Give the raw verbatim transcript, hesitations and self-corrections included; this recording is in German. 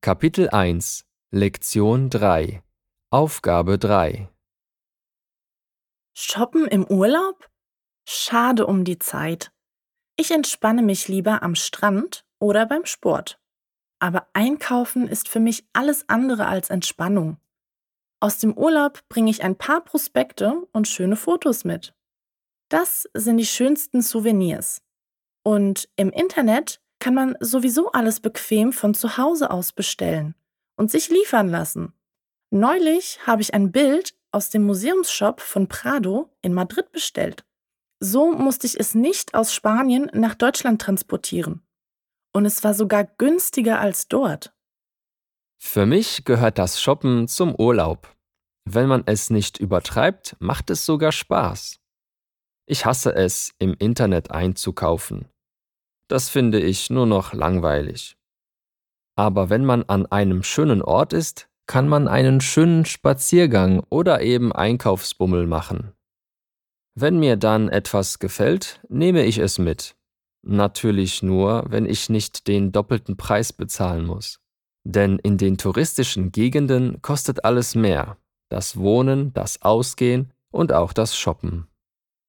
Kapitel eins Lektion drei Aufgabe drei Shoppen im Urlaub? Schade um die Zeit. Ich entspanne mich lieber am Strand oder beim Sport. Aber Einkaufen ist für mich alles andere als Entspannung. Aus dem Urlaub bringe ich ein paar Prospekte und schöne Fotos mit. Das sind die schönsten Souvenirs. Und im Internet kann man sowieso alles bequem von zu Hause aus bestellen und sich liefern lassen. Neulich habe ich ein Bild aus dem Museumsshop von Prado in Madrid bestellt. So musste ich es nicht aus Spanien nach Deutschland transportieren. Und es war sogar günstiger als dort. Für mich gehört das Shoppen zum Urlaub. Wenn man es nicht übertreibt, macht es sogar Spaß. Ich hasse es, im Internet einzukaufen. Das finde ich nur noch langweilig. Aber wenn man an einem schönen Ort ist, kann man einen schönen Spaziergang oder eben Einkaufsbummel machen. Wenn mir dann etwas gefällt, nehme ich es mit. Natürlich nur, wenn ich nicht den doppelten Preis bezahlen muss. Denn in den touristischen Gegenden kostet alles mehr. Das Wohnen, das Ausgehen und auch das Shoppen.